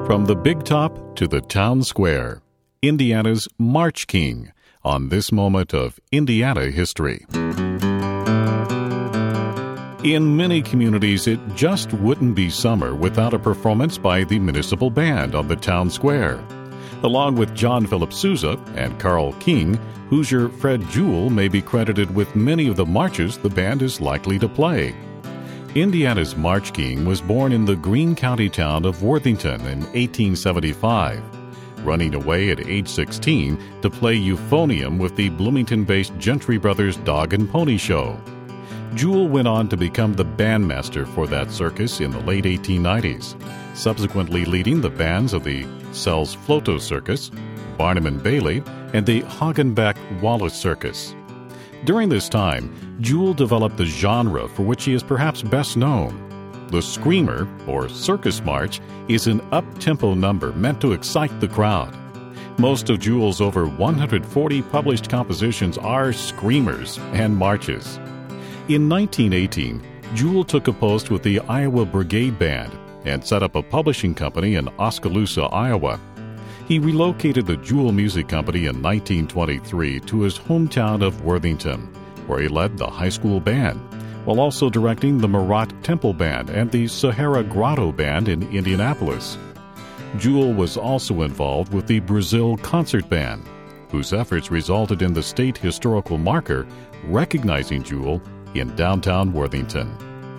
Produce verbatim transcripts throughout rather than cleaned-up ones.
From the big top to the town square, Indiana's March King on this moment of Indiana history. In many communities, it just wouldn't be summer without a performance by the municipal band on the town square. Along with John Philip Sousa and Carl King, Hoosier Fred Jewell may be credited with many of the marches the band is likely to play. Indiana's March King was born in the Greene County town of Worthington in eighteen seventy-five, running away at age sixteen to play euphonium with the Bloomington-based Gentry Brothers Dog and Pony Show. Jewell went on to become the bandmaster for that circus in the late eighteen nineties, subsequently leading the bands of the Sells Floto Circus, Barnum and Bailey, and the Hagenbeck Wallace Circus. During this time, Jewell developed the genre for which he is perhaps best known. The Screamer, or Circus March, is an up-tempo number meant to excite the crowd. Most of Jewell's over one hundred forty published compositions are screamers and marches. In nineteen eighteen, Jewell took a post with the Iowa Brigade Band and set up a publishing company in Oskaloosa, Iowa. He relocated the Jewell Music Company in nineteen twenty-three to his hometown of Worthington, where he led the high school band, while also directing the Marat Temple Band and the Sahara Grotto Band in Indianapolis. Jewell was also involved with the Brazil Concert Band, whose efforts resulted in the state historical marker recognizing Jewell in downtown Worthington.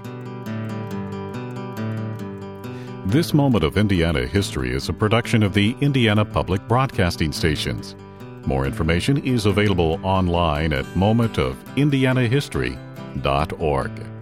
This moment of Indiana history is a production of the Indiana Public Broadcasting Stations. More information is available online at moment of indiana history dot org.